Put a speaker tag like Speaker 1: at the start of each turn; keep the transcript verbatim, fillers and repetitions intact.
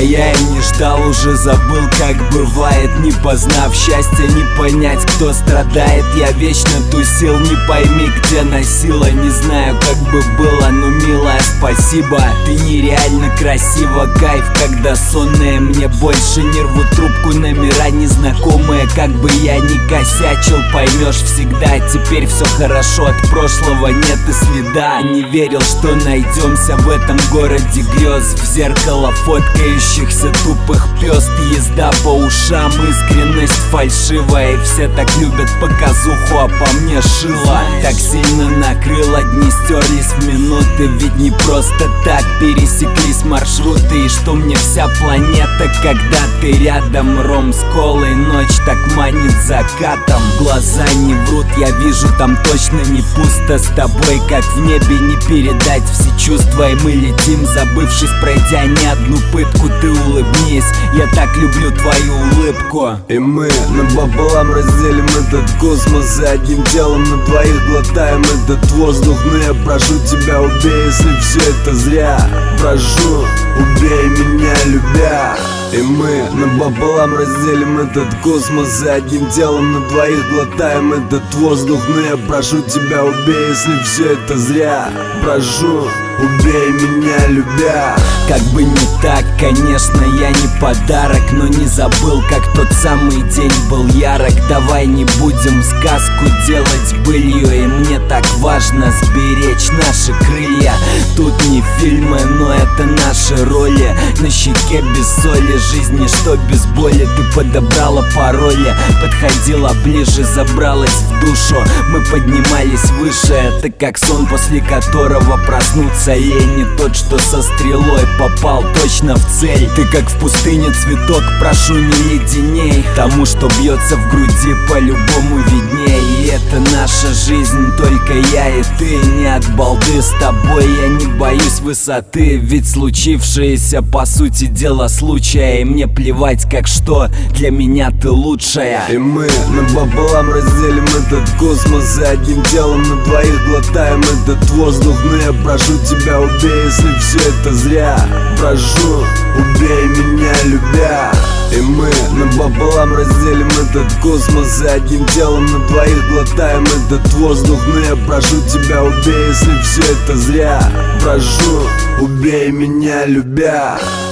Speaker 1: я и не ждал, уже забыл, как бывает. Не познав счастья, не понять, кто страдает. Я вечно тусил, не пойми, где носила. Не знаю, как бы было, но, милая, спасибо. Ты нереально красива, кайф, когда сонная. Мне больше не рвут трубку номера незнакомые. Как бы я ни косячил, поймешь всегда. Теперь все хорошо, от прошлого нет и следа. Не верил, что найдемся в этом городе грез. В зеркало фоткающихся тупых пёст. Езда по ушам, искренность фальшивая. И все так любят показуху, а по мне шило. Так сильно накрыло, дни стерлись в минуты. Ведь не просто так пересеклись маршруты. И что мне вся планета, когда ты рядом. Ром с колой, ночь так манит закатом. Глаза не врут, я вижу, там точно не пусто. С тобой, как в небе, не передать все чувства. И мы летим, забывшись, пройдя не одну пытку. Ты улыбнись, я так люблю твою улыбку.
Speaker 2: И мы напополам разделим этот космос. За одним делом на двоих глотаем этот воздух. Но я прошу тебя, убей, если все это зря. Прошу, убей меня, любя. И мы напополам разделим этот космос. За одним делом на двоих глотаем этот воздух. Но я прошу тебя, убей, если все это зря. Прошу, убей меня, любя.
Speaker 1: Как бы не так, конечно, я не подарок. Но не забыл, как тот самый день был ярок. Давай не будем сказку делать былью. И мне так важно сберечь наши крылья. Тут не фильмы, но это наши роли. На щеке без соли, жизни что без боли. Ты подобрала пароли, подходила ближе, забралась в душу. Мы поднимались выше, это как сон, после которого проснуться ей. Не тот, что со стрелой попал точно в цель. Ты как в пустыне цветок, прошу, не леденей. Тому, что бьется в груди, по-любому видней. И это наша жизнь, только я и ты. Не от балды с тобой, я не боюсь высоты. Ведь случившееся, по сути дела, случая. И мне плевать, как что, для меня ты лучшая.
Speaker 2: И мы напополам разделим этот космос. За одним делом на двоих глотаем этот воздух. Но я прошу тебя, убей, если все это зря. Прошу, убей меня, любя. И мы напополам разделим этот космос. За одним делом на двоих глотаем этот воздух. Но я прошу тебя, убей, если все это зря. Прошу, убей меня, любя.